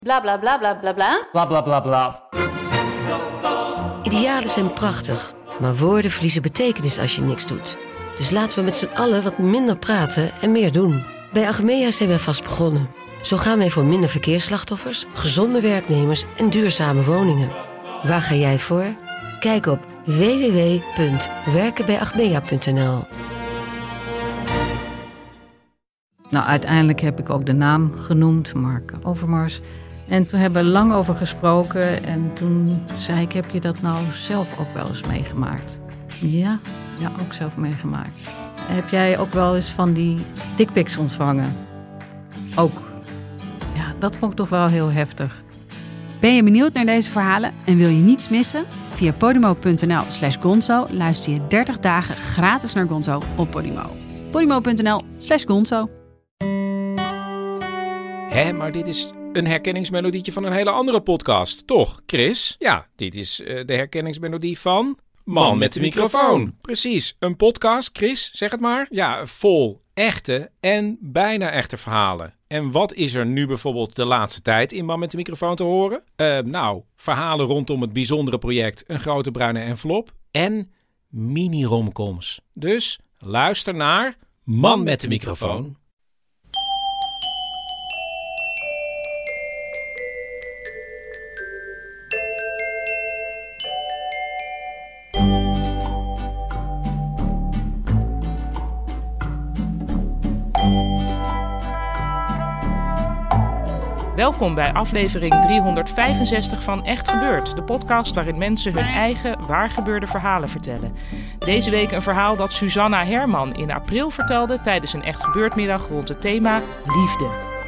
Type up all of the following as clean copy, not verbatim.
Bla bla bla bla bla bla. Bla bla bla bla. Idealen zijn prachtig, maar woorden verliezen betekenis als je niks doet. Dus laten we met z'n allen wat minder praten en meer doen. Bij Achmea zijn wij vast begonnen. Zo gaan wij voor minder verkeersslachtoffers, gezonde werknemers en duurzame woningen. Waar ga jij voor? Kijk op www.werkenbijachmea.nl. Nou, uiteindelijk heb ik ook de naam genoemd, Mark Overmars. En toen hebben we lang over gesproken. En toen zei ik, heb je dat nou zelf ook wel eens meegemaakt? Ja, ook zelf meegemaakt. Heb jij ook wel eens van die dickpics ontvangen? Ook. Ja, dat vond ik toch wel heel heftig. Ben je benieuwd naar deze verhalen en wil je niets missen? Via podimo.nl/Gonzo luister je 30 dagen gratis naar Gonzo op Podimo. podimo.nl/Gonzo. Hé, maar dit is een herkenningsmelodietje van een hele andere podcast, toch, Chris? Ja, dit is de herkenningsmelodie van Man met de microfoon. Precies, een podcast, Chris, zeg het maar. Ja, vol echte en bijna echte verhalen. En wat is er nu bijvoorbeeld de laatste tijd in Man met de microfoon te horen? Verhalen rondom het bijzondere project Een Grote Bruine Envelop en mini-romcoms. Dus luister naar Man met de microfoon. Welkom bij aflevering 365 van Echt Gebeurd, de podcast waarin mensen hun eigen waargebeurde verhalen vertellen. Deze week een verhaal dat Susanna Herman in april vertelde tijdens een Echt Gebeurd middag rond het thema liefde.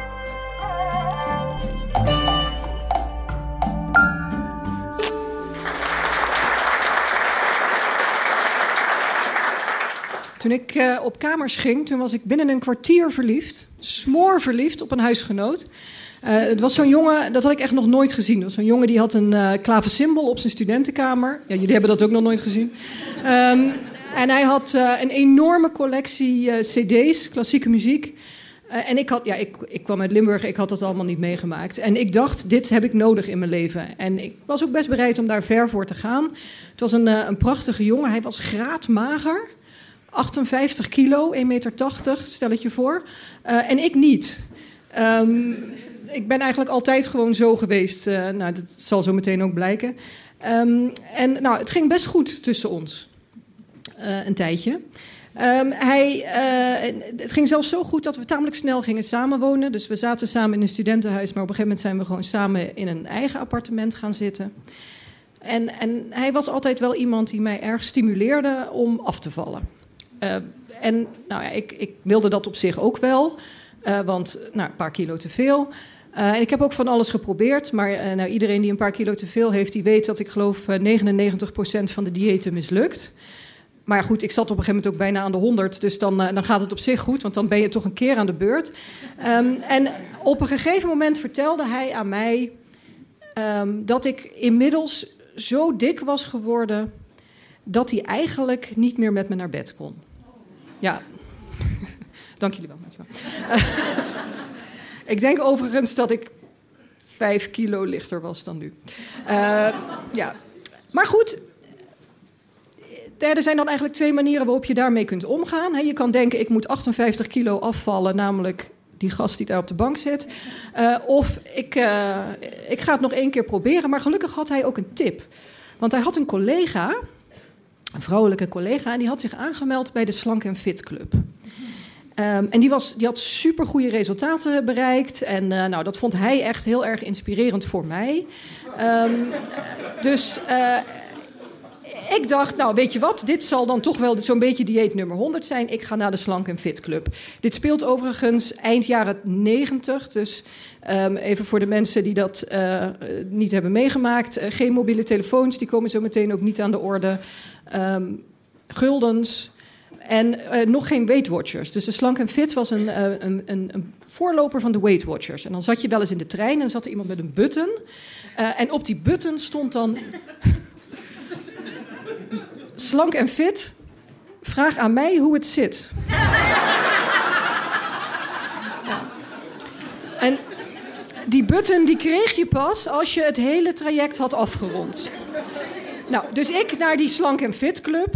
Toen ik op kamers ging, toen was ik binnen een kwartier verliefd. Smoorverliefd op een huisgenoot. Het was zo'n jongen, dat had ik echt nog nooit gezien. Dat was zo'n jongen die had een klavecimbal op zijn studentenkamer. Ja, jullie hebben dat ook nog nooit gezien. En hij had een enorme collectie cd's, klassieke muziek. En ik kwam uit Limburg, ik had dat allemaal niet meegemaakt. En ik dacht, dit heb ik nodig in mijn leven. En ik was ook best bereid om daar ver voor te gaan. Het was een prachtige jongen, hij was graadmager. 58 kilo, 1,80 meter, stel het je voor. En ik niet. Ik ben eigenlijk altijd gewoon zo geweest. Dat zal zo meteen ook blijken. Het ging best goed tussen ons. Een tijdje. Het ging zelfs zo goed dat we tamelijk snel gingen samenwonen. Dus we zaten samen in een studentenhuis. Maar op een gegeven moment zijn we gewoon samen in een eigen appartement gaan zitten. En hij was altijd wel iemand die mij erg stimuleerde om af te vallen. Ik wilde dat op zich ook wel. Want een paar kilo te veel. En ik heb ook van alles geprobeerd. Maar iedereen die een paar kilo te veel heeft, die weet dat ik geloof 99% van de diëten mislukt. Maar goed, ik zat op een gegeven moment ook bijna aan de 100. Dus dan gaat het op zich goed, want dan ben je toch een keer aan de beurt. En op een gegeven moment vertelde hij aan mij dat ik inmiddels zo dik was geworden dat hij eigenlijk niet meer met me naar bed kon. Ja, dank jullie wel. Ik denk overigens dat ik 5 kilo lichter was dan nu. Maar goed, er zijn dan eigenlijk 2 manieren waarop je daarmee kunt omgaan. Je kan denken, ik moet 58 kilo afvallen, namelijk die gast die daar op de bank zit. Of ik ga het nog 1 keer proberen. Maar gelukkig had hij ook een tip. Want hij had een collega, een vrouwelijke collega, en die had zich aangemeld bij de Slank en Fit Club. En die had supergoeie resultaten bereikt. En dat vond hij echt heel erg inspirerend voor mij. Ik dacht, weet je wat? Dit zal dan toch wel zo'n beetje dieet nummer 100 zijn. Ik ga naar de Slank en Fit Club. Dit speelt overigens eind jaren 90. Dus even voor de mensen die dat niet hebben meegemaakt. Geen mobiele telefoons, die komen zo meteen ook niet aan de orde. Guldens. En nog geen Weight Watchers. Dus de Slank en Fit was een voorloper van de Weight Watchers. En dan zat je wel eens in de trein en dan zat er iemand met een button. En op die button stond dan Slank en Fit, vraag aan mij hoe het zit. Ja. En die button die kreeg je pas als je het hele traject had afgerond. Nou, dus ik naar die Slank en Fit Club.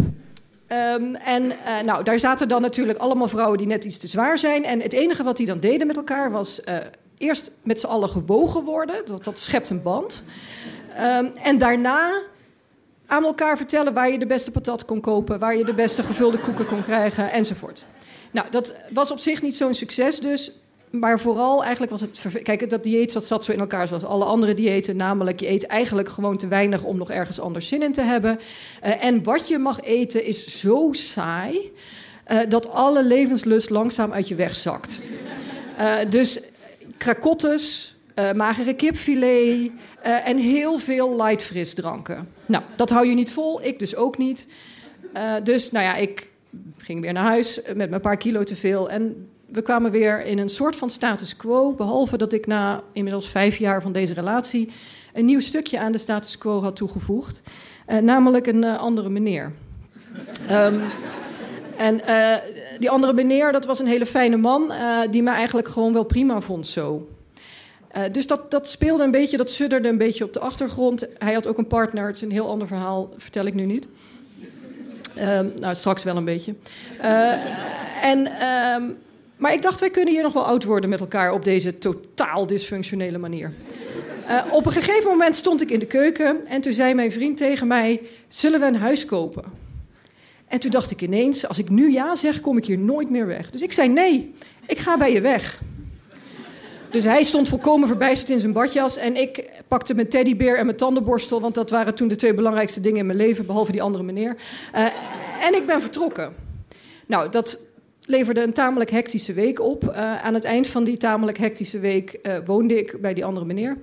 Daar zaten dan natuurlijk allemaal vrouwen die net iets te zwaar zijn. En het enige wat die dan deden met elkaar was eerst met z'n allen gewogen worden. Dat schept een band. En daarna aan elkaar vertellen waar je de beste patat kon kopen, waar je de beste gevulde koeken kon krijgen, enzovoort. Nou, dat was op zich niet zo'n succes dus. Maar vooral eigenlijk was het... Kijk, dat dieet zat zo in elkaar zoals alle andere diëten. Namelijk, je eet eigenlijk gewoon te weinig om nog ergens anders zin in te hebben. En wat je mag eten is zo saai dat alle levenslust langzaam uit je weg zakt. Dus krakottes, magere kipfilet en heel veel light frisdranken. Nou, dat hou je niet vol, ik dus ook niet. Dus nou ja, ik ging weer naar huis met een paar kilo te veel en we kwamen weer in een soort van status quo, behalve dat ik na inmiddels 5 jaar van deze relatie een nieuw stukje aan de status quo had toegevoegd. Namelijk een andere meneer. Die andere meneer, dat was een hele fijne man die me eigenlijk gewoon wel prima vond zo. Dus dat speelde een beetje, dat sudderde een beetje op de achtergrond. Hij had ook een partner, het is een heel ander verhaal, vertel ik nu niet. Straks wel een beetje. Maar ik dacht, wij kunnen hier nog wel oud worden met elkaar op deze totaal dysfunctionele manier. Op een gegeven moment stond ik in de keuken en toen zei mijn vriend tegen mij, zullen we een huis kopen? En toen dacht ik ineens, als ik nu ja zeg, kom ik hier nooit meer weg. Dus ik zei nee, ik ga bij je weg. Dus hij stond volkomen verbijsterd in zijn badjas en ik pakte mijn teddybeer en mijn tandenborstel, want dat waren toen de 2 belangrijkste dingen in mijn leven, behalve die andere meneer. En ik ben vertrokken. Nou, dat leverde een tamelijk hectische week op. Aan het eind van die tamelijk hectische week woonde ik bij die andere meneer.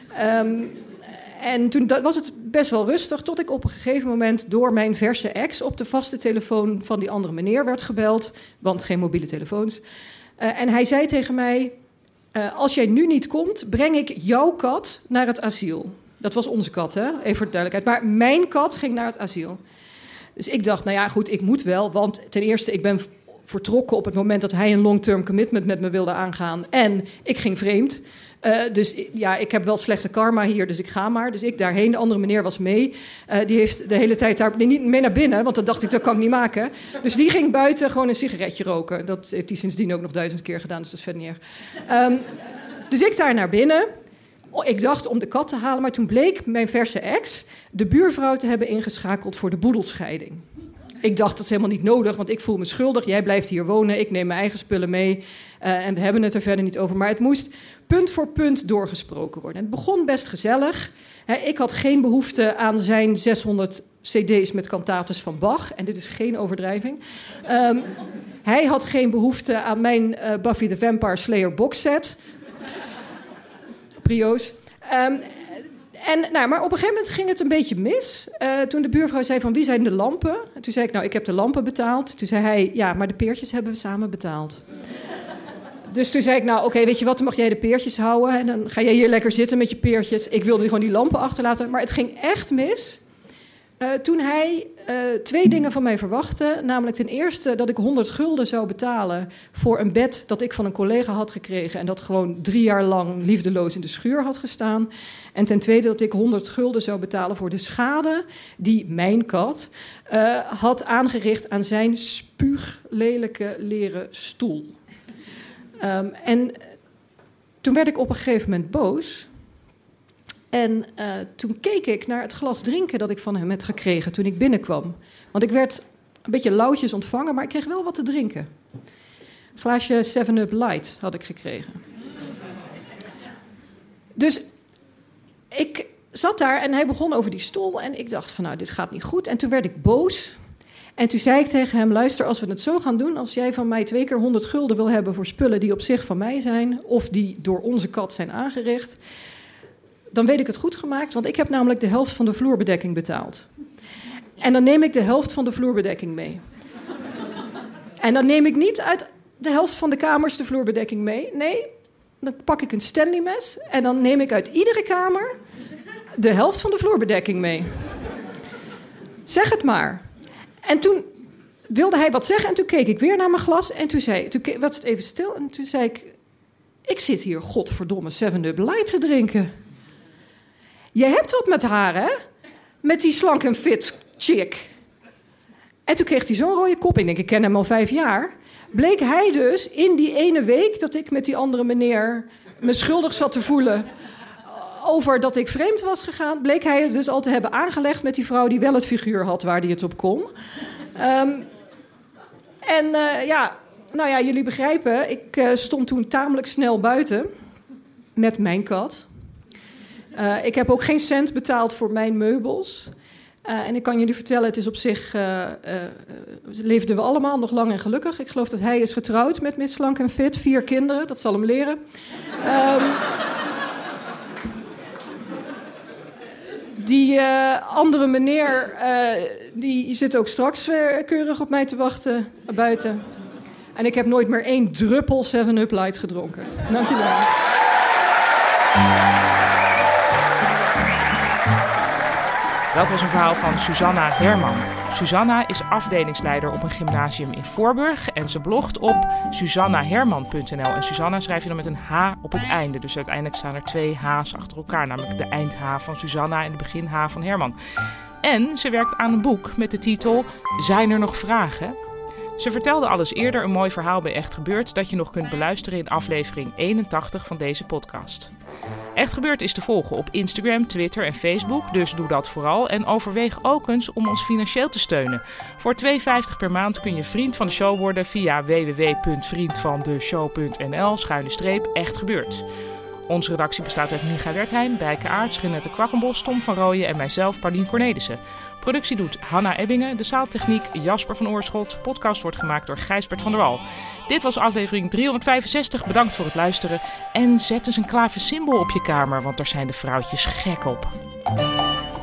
En toen was het best wel rustig, tot ik op een gegeven moment door mijn verse ex op de vaste telefoon van die andere meneer werd gebeld, want geen mobiele telefoons. En hij zei tegen mij, als jij nu niet komt, breng ik jouw kat naar het asiel. Dat was onze kat, hè? Even voor de duidelijkheid. Maar mijn kat ging naar het asiel. Dus ik dacht, nou ja, goed, ik moet wel. Want ten eerste, ik ben vertrokken op het moment dat hij een long-term commitment met me wilde aangaan. En ik ging vreemd. Dus ja, ik heb wel slechte karma hier, dus ik ga maar. Dus ik daarheen, de andere meneer was mee. Die heeft de hele tijd daar niet mee naar binnen, want dat dacht ik, dat kan ik niet maken. Dus die ging buiten gewoon een sigaretje roken. Dat heeft hij sindsdien ook nog 1000 keer gedaan, dus dat is verder niet erg. Dus ik daar naar binnen. Ik dacht om de kat te halen, maar toen bleek mijn verse ex de buurvrouw te hebben ingeschakeld voor de boedelscheiding. Ik dacht, dat is helemaal niet nodig, want ik voel me schuldig. Jij blijft hier wonen, ik neem mijn eigen spullen mee. En we hebben het er verder niet over. Maar het moest punt voor punt doorgesproken worden. En het begon best gezellig. Ik had geen behoefte aan zijn 600 cd's met cantates van Bach. En dit is geen overdrijving. Hij had geen behoefte aan mijn Buffy the Vampire Slayer boxset. Prio's. Maar op een gegeven moment ging het een beetje mis. Toen de buurvrouw zei van wie zijn de lampen? En toen zei ik, nou, ik heb de lampen betaald. Toen zei hij, ja, maar de peertjes hebben we samen betaald. Dus toen zei ik, nou, oké, weet je wat, dan mag jij de peertjes houden. En dan ga jij hier lekker zitten met je peertjes. Ik wilde gewoon die lampen achterlaten. Maar het ging echt mis. Toen hij 2 dingen van mij verwachtte. Namelijk ten eerste dat ik 100 gulden zou betalen voor een bed dat ik van een collega had gekregen. En dat gewoon 3 jaar lang liefdeloos in de schuur had gestaan. En ten tweede dat ik 100 gulden zou betalen voor de schade die mijn kat had aangericht aan zijn spuuglelijke leren stoel. En toen werd ik op een gegeven moment boos. En toen keek ik naar het glas drinken dat ik van hem had gekregen toen ik binnenkwam. Want ik werd een beetje lauwtjes ontvangen, maar ik kreeg wel wat te drinken. Een glaasje 7-Up Light had ik gekregen. Dus ik zat daar en hij begon over die stoel en ik dacht van nou, dit gaat niet goed. En toen werd ik boos. En toen zei ik tegen hem, luister, als we het zo gaan doen, als jij van mij 2 keer 100 gulden wil hebben voor spullen die op zich van mij zijn, of die door onze kat zijn aangericht, dan weet ik het goed gemaakt, want ik heb namelijk de helft van de vloerbedekking betaald. En dan neem ik de helft van de vloerbedekking mee. En dan neem ik niet uit de helft van de kamers de vloerbedekking mee. Nee, dan pak ik een Stanley mes en dan neem ik uit iedere kamer de helft van de vloerbedekking mee. Zeg het maar. En toen wilde hij wat zeggen en toen keek ik weer naar mijn glas en toen was het even stil en toen zei ik, Ik zit hier godverdomme 7-Up Light te drinken. Je hebt wat met haar, hè? Met die slank en fit chick. En toen kreeg hij zo'n rode kop. Ik denk, ik ken hem al 5 jaar. Bleek hij dus in die ene week dat ik met die andere meneer me schuldig zat te voelen over dat ik vreemd was gegaan, bleek hij het dus al te hebben aangelegd met die vrouw die wel het figuur had waar hij het op kon. Jullie begrijpen, ik stond toen tamelijk snel buiten met mijn kat. Ik heb ook geen cent betaald voor mijn meubels. En ik kan jullie vertellen, het is op zich leefden we allemaal nog lang en gelukkig. Ik geloof dat hij is getrouwd met Miss Slank en Fit, 4 kinderen, dat zal hem leren. Die andere meneer, die zit ook straks keurig op mij te wachten buiten. En ik heb nooit meer 1 druppel 7-Up Light gedronken. Dank je wel. Dat was een verhaal van Susanna Herman. Susanna is afdelingsleider op een gymnasium in Voorburg en ze blogt op susannaherman.nl. En Susanna schrijf je dan met een H op het einde. Dus uiteindelijk staan er 2 H's achter elkaar, namelijk de eind-H van Susanna en de begin-H van Herman. En ze werkt aan een boek met de titel Zijn er nog vragen? Ze vertelde al eens eerder een mooi verhaal bij Echt Gebeurd dat je nog kunt beluisteren in aflevering 81 van deze podcast. Echt Gebeurd is te volgen op Instagram, Twitter en Facebook, dus doe dat vooral. En overweeg ook eens om ons financieel te steunen. Voor €2,50 per maand kun je vriend van de show worden via www.vriendvandeshow.nl/Echt Gebeurd. Onze redactie bestaat uit Micha Wertheim, Bijke Aerts, Renette Kwakkenbos, Tom van Rooyen en mijzelf, Paulien Cornelissen. Productie doet Hanna Ebbingen, de zaaltechniek Jasper van Oorschot. Podcast wordt gemaakt door Gijsbert van der Wal. Dit was aflevering 365. Bedankt voor het luisteren. En zet eens een klaversymbol op je kamer, want daar zijn de vrouwtjes gek op.